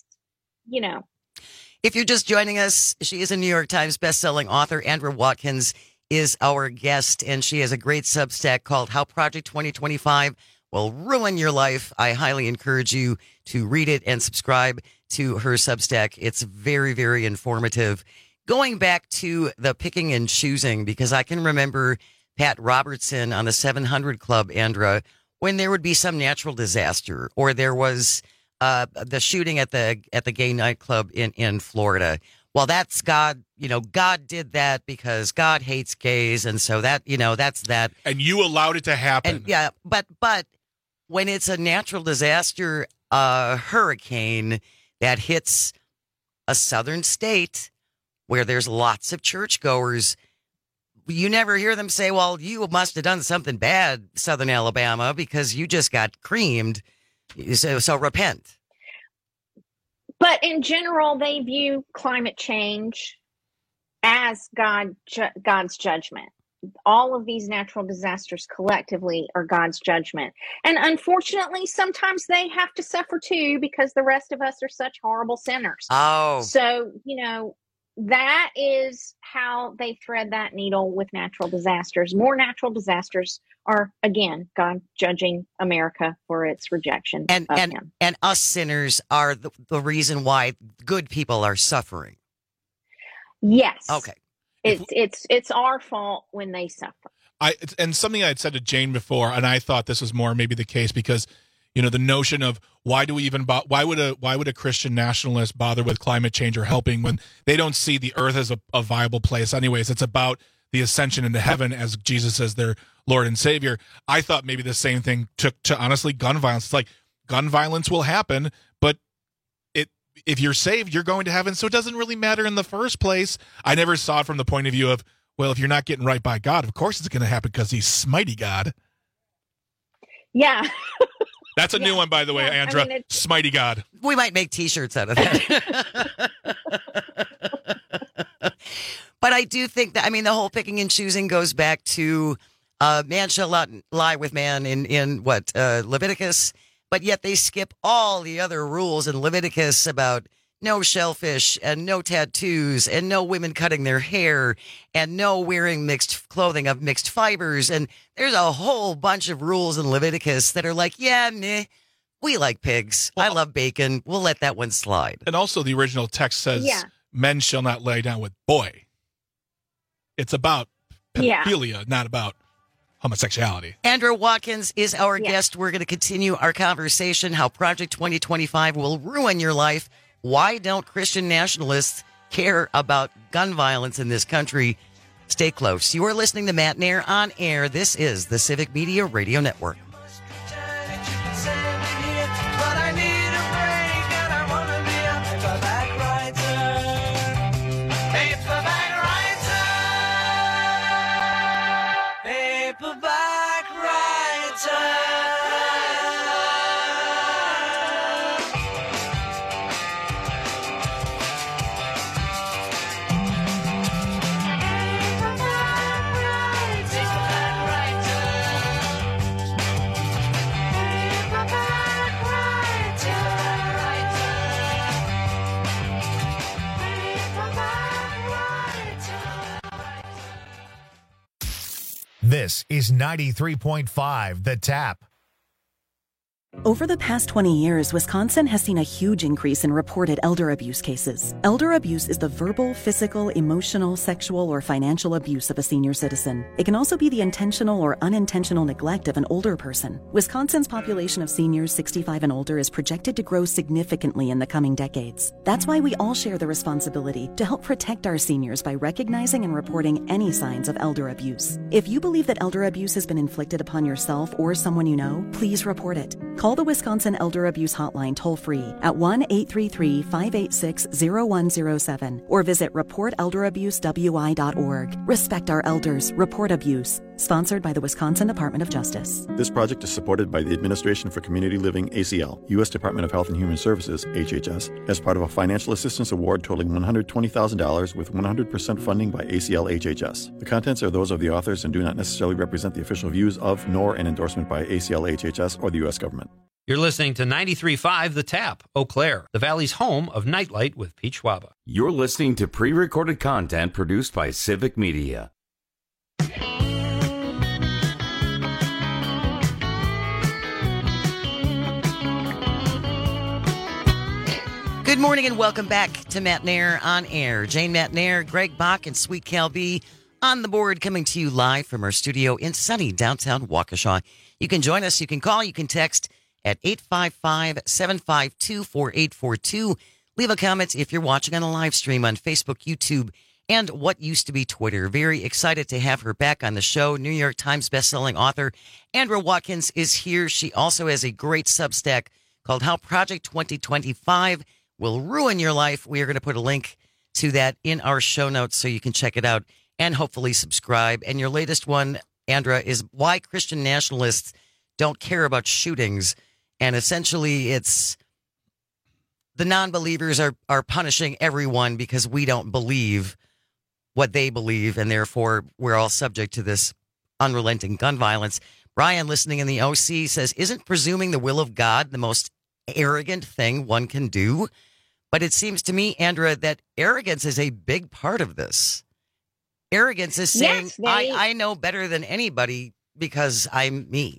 If you're just joining us, she is a New York Times bestselling author. Andrea Watkins is our guest, and she has a great Substack called How Project 2025 Will Ruin Your Life. I highly encourage you to read it and subscribe to her Substack. It's very, very informative. Going back to the picking and choosing, because I can remember Pat Robertson on the 700 Club, Andrea, when there would be some natural disaster or there was the shooting at the gay nightclub in Florida. Well, that's God, God did that because God hates gays. And so that's that. And you allowed it to happen. And, but when it's a natural disaster, a hurricane that hits a southern state where there's lots of churchgoers, you never hear them say, well, you must have done something bad, Southern Alabama, because you just got creamed. So repent. But in general, they view climate change as God's judgment. All of these natural disasters collectively are God's judgment. And unfortunately, sometimes they have to suffer too because the rest of us are such horrible sinners. Oh. So, that is how they thread that needle with natural disasters. More natural disasters are, again, God judging America for its rejection of him. And us sinners are the reason why good people are suffering. Yes. Okay. It's our fault when they suffer. And something I had said to Jane before, and I thought this was more maybe the case because, the notion of why would a Christian nationalist bother with climate change or helping when they don't see the earth as a viable place anyways? It's about the ascension into heaven as Jesus as their Lord and Savior. I thought maybe the same thing took to honestly gun violence. It's like gun violence will happen, but if you're saved, you're going to heaven. So it doesn't really matter in the first place. I never saw it from the point of view of, well, if you're not getting right by God, of course it's going to happen because he's Smitey God. Yeah. That's a new one, by the way, Andrea. Smitey God. We might make T-shirts out of that. But I do think that, the whole picking and choosing goes back to man shall not lie with man in Leviticus. But yet they skip all the other rules in Leviticus about no shellfish and no tattoos and no women cutting their hair and no wearing mixed clothing of mixed fibers. And there's a whole bunch of rules in Leviticus that are like, we like pigs. I love bacon. We'll let that one slide. And also the original text says men shall not lay down with boy. It's about pedophilia, not about homosexuality. Andrea Watkins is our guest. We're going to continue our conversation, how Project 2025 will ruin your life. Why don't Christian nationalists care about gun violence in this country? Stay close. You are listening to Matt Nair on air. This is the Civic Media Radio Network. This is 93.5 The Tap. Over the past 20 years, Wisconsin has seen a huge increase in reported elder abuse cases. Elder abuse is the verbal, physical, emotional, sexual, or financial abuse of a senior citizen. It can also be the intentional or unintentional neglect of an older person. Wisconsin's population of seniors 65 and older is projected to grow significantly in the coming decades. That's why we all share the responsibility to help protect our seniors by recognizing and reporting any signs of elder abuse. If you believe that elder abuse has been inflicted upon yourself or someone you know, please report it. Call the Wisconsin Elder Abuse Hotline toll-free at 1-833-586-0107 or visit reportelderabusewI.org. Respect our elders. Report abuse. Sponsored by the Wisconsin Department of Justice. This project is supported by the Administration for Community Living, ACL, U.S. Department of Health and Human Services, HHS, as part of a financial assistance award totaling $120,000 with 100% funding by ACL HHS. The contents are those of the authors and do not necessarily represent the official views of, nor an endorsement by ACL HHS or the U.S. government. You're listening to 93.5 The Tap, Eau Claire, the Valley's home of Nightlight with Pete Schwaba. You're listening to pre-recorded content produced by Civic Media. Good morning and welcome back to Matt Nair on Air. Jane Matt Nair, Greg Bach, and Sweet Cal B on the board, coming to you live from our studio in sunny downtown Waukesha. You can join us, you can call, you can text at 855-752-4842. Leave a comment if you're watching on a live stream on Facebook, YouTube, and what used to be Twitter. Very excited to have her back on the show. New York Times bestselling author Andra Watkins is here. She also has a great Substack called How Project 2025 Will Ruin Your Life. We are going to put a link to that in our show notes so you can check it out and hopefully subscribe. And your latest one, Andra, is Why Christian Nationalists Don't Care About Shootings. And essentially it's the non-believers are punishing everyone because we don't believe what they believe, and therefore we're all subject to this unrelenting gun violence. Brian, listening in the OC, says, isn't presuming the will of God the most arrogant thing one can do? But it seems to me, Andra, that arrogance is a big part of this. Arrogance is saying, yes, I know better than anybody because I'm me.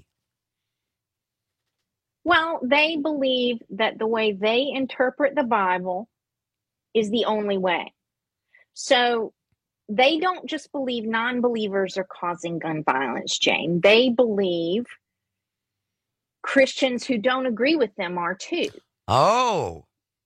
Well, they believe that the way they interpret the Bible is the only way. So they don't just believe non-believers are causing gun violence, Jane. They believe Christians who don't agree with them are too. Oh.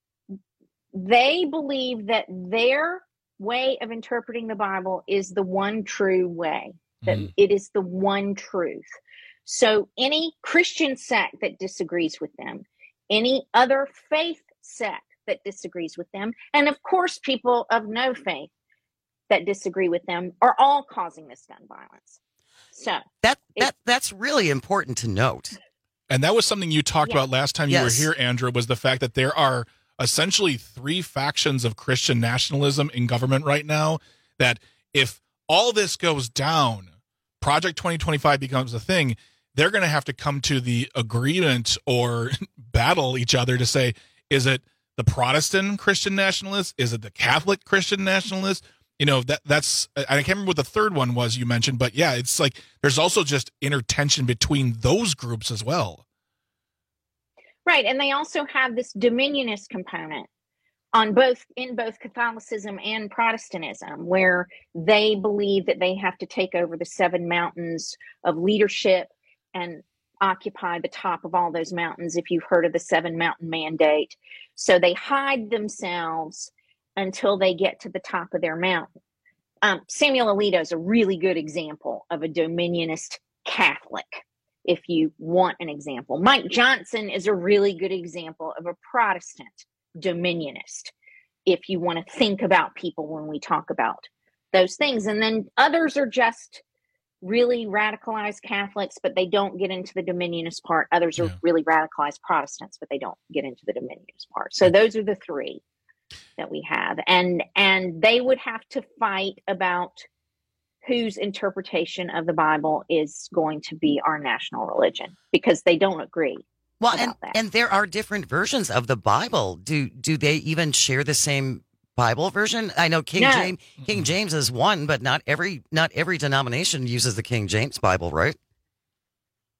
They believe that their way of interpreting the Bible is the one true way, that it is the one truth. So any Christian sect that disagrees with them, any other faith sect that disagrees with them, and of course people of no faith that disagree with them are all causing this gun violence. So that's really important to note. And that was something you talked about last time you were here, Andrew, was the fact that there are essentially three factions of Christian nationalism in government right now, that if all this goes down, Project 2025 becomes a thing, they're going to have to come to the agreement or battle each other to say, is it the Protestant Christian nationalists? Is it the Catholic Christian nationalists? You know, that's, I can't remember what the third one was you mentioned, but yeah, it's like there's also just inner tension between those groups as well. Right. And they also have this dominionist component in both Catholicism and Protestantism, where they believe that they have to take over the 7 mountains of leadership and occupy the top of all those mountains, if you've heard of the 7 Mountain Mandate. So they hide themselves until they get to the top of their mountain. Samuel Alito is a really good example of a dominionist Catholic, if you want an example. Mike Johnson is a really good example of a Protestant dominionist, if you want to think about people when we talk about those things. And then others are just really radicalized Catholics, but they don't get into the dominionist part. Others are really radicalized Protestants, but they don't get into the dominionist part. So those are the three that we have. And they would have to fight about whose interpretation of the Bible is going to be our national religion, because they don't agree. Well, and there are different versions of the Bible. Do they even share the same Bible version? I know King James is one, but not every denomination uses the King James Bible, right?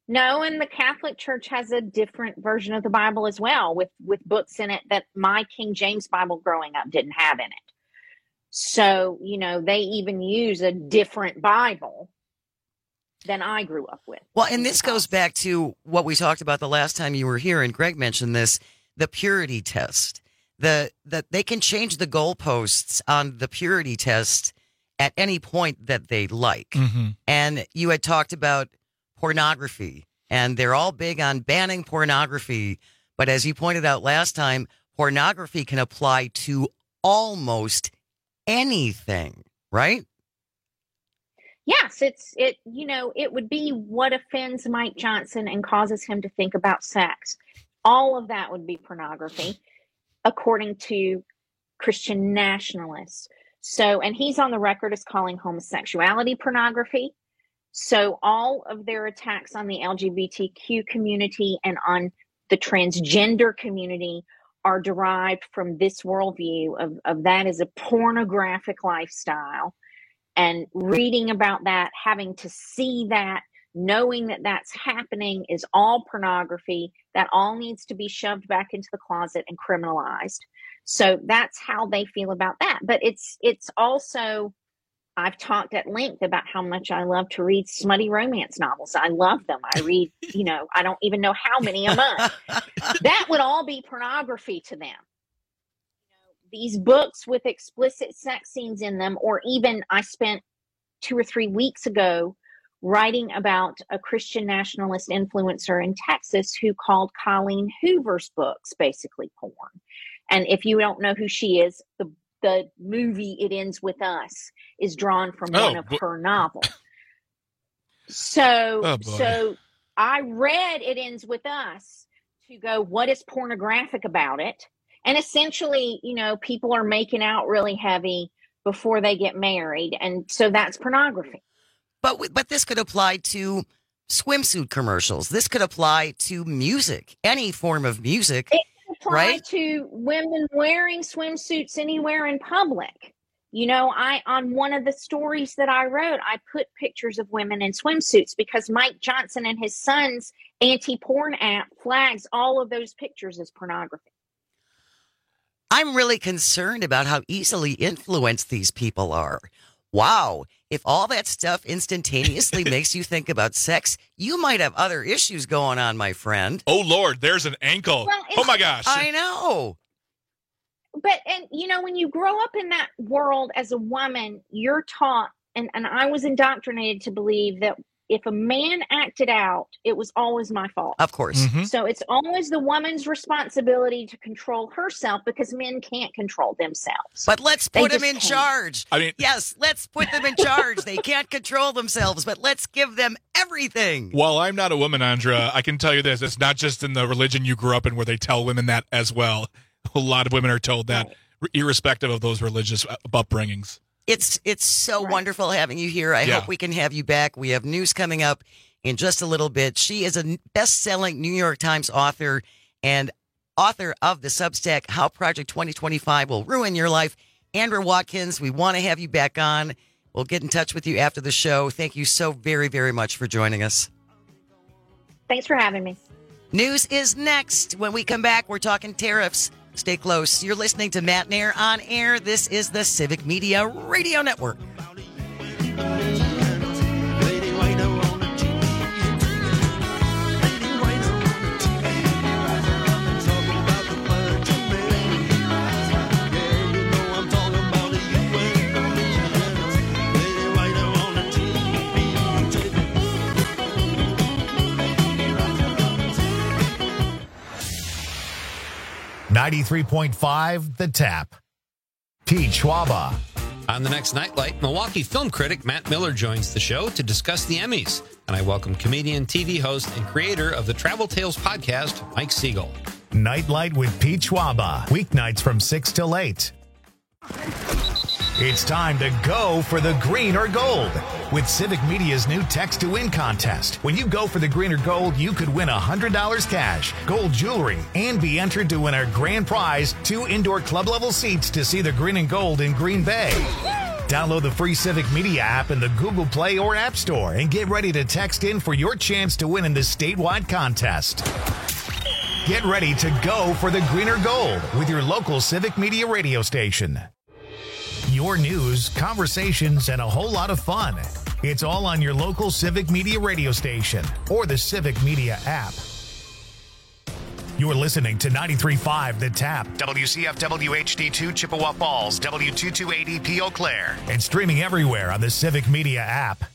No, and the Catholic Church has a different version of the Bible as well, with books in it that my King James Bible growing up didn't have in it. So, they even use a different Bible than I grew up with. Well, and this goes back to what we talked about the last time you were here, and Greg mentioned this, the purity test. That they can change the goalposts on the purity test at any point that they like. Mm-hmm. And you had talked about pornography, and they're all big on banning pornography. But as you pointed out last time, pornography can apply to almost anything, right? Yes, it would be what offends Mike Johnson and causes him to think about sex. All of that would be pornography, according to Christian nationalists. So, and he's on the record as calling homosexuality pornography. So all of their attacks on the LGBTQ community and on the transgender community are derived from this worldview of that as a pornographic lifestyle. And reading about that, having to see that, knowing that that's happening is all pornography. That all needs to be shoved back into the closet and criminalized. So that's how they feel about that. But it's also, I've talked at length about how much I love to read smutty romance novels. I love them. I read, I don't even know how many a month. That would all be pornography to them. These books with explicit sex scenes in them, or even I spent 2 or 3 weeks ago writing about a Christian nationalist influencer in Texas who called Colleen Hoover's books basically porn. And if you don't know who she is, the movie It Ends With Us is drawn from one of her novels. So I read It Ends With Us to go, what is pornographic about it? And essentially, people are making out really heavy before they get married. And so that's pornography. But this could apply to swimsuit commercials. This could apply to music, any form of music. It could apply to women wearing swimsuits anywhere in public. On one of the stories that I wrote, I put pictures of women in swimsuits because Mike Johnson and his son's anti-porn app flags all of those pictures as pornography. I'm really concerned about how easily influenced these people are. Wow. If all that stuff instantaneously makes you think about sex, you might have other issues going on, my friend. Oh, Lord, there's an ankle. Well, oh, my gosh. I know. But, when you grow up in that world as a woman, you're taught, and I was indoctrinated to believe that if a man acted out, it was always my fault. Of course. Mm-hmm. So it's always the woman's responsibility to control herself because men can't control themselves. But let's put them in charge. Yes, let's put them in charge. They can't control themselves, but let's give them everything. While I'm not a woman, Andra, I can tell you this. It's not just in the religion you grew up in where they tell women that as well. A lot of women are told that, irrespective of those religious upbringings. It's so wonderful having you here. I hope we can have you back. We have news coming up in just a little bit. She is a best-selling New York Times author and author of the Substack, How Project 2025 Will Ruin Your Life. Andra Watkins, we want to have you back on. We'll get in touch with you after the show. Thank you so very, very much for joining us. Thanks for having me. News is next. When we come back, we're talking tariffs. Stay close. You're listening to Matt Nair on air. This is the Civic Media Radio Network. .5 The Tap. Pete Schwaba. On the next Nightlight, Milwaukee film critic Matt Miller joins the show to discuss the Emmys. And I welcome comedian, TV host, and creator of the Travel Tales podcast, Mike Siegel. Nightlight with Pete Schwaba. Weeknights from 6 till 8. It's time to go for the green or gold with Civic Media's new Text to Win contest. When you go for the green or gold, you could win $100 cash, gold jewelry, and be entered to win our grand prize, 2 indoor club level seats to see the green and gold in Green Bay. Download the free Civic Media app in the Google Play or App Store and get ready to text in for your chance to win in this statewide contest. Get ready to go for the greener gold with your local Civic Media radio station. Your news, conversations, and a whole lot of fun. It's all on your local Civic Media radio station or the Civic Media app. You're listening to 93.5 The Tap, WCFW HD2 Chippewa Falls, W228EP Eau Claire, and streaming everywhere on the Civic Media app.